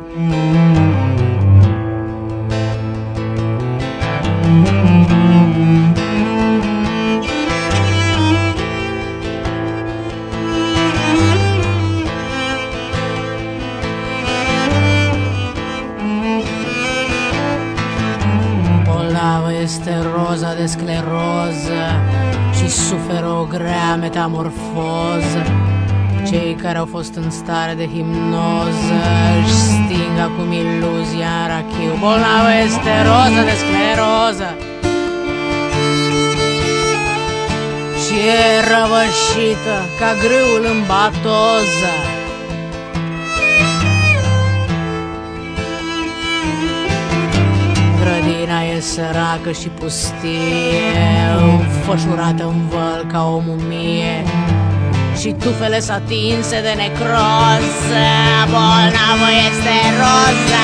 Bolnavă este Roza de scleroză și suferă o grea metamorfoză. Cei care au fost în stare de hipnoză își sting acum iluzia în rachiu. Bolnavă este Roza de scleroză și e răvășită ca grâul în batoză. Grădina e săracă și pustie, înfășurată în văl ca o mumie, și tufele s-a atinse de necroză. Bolnavă este Roza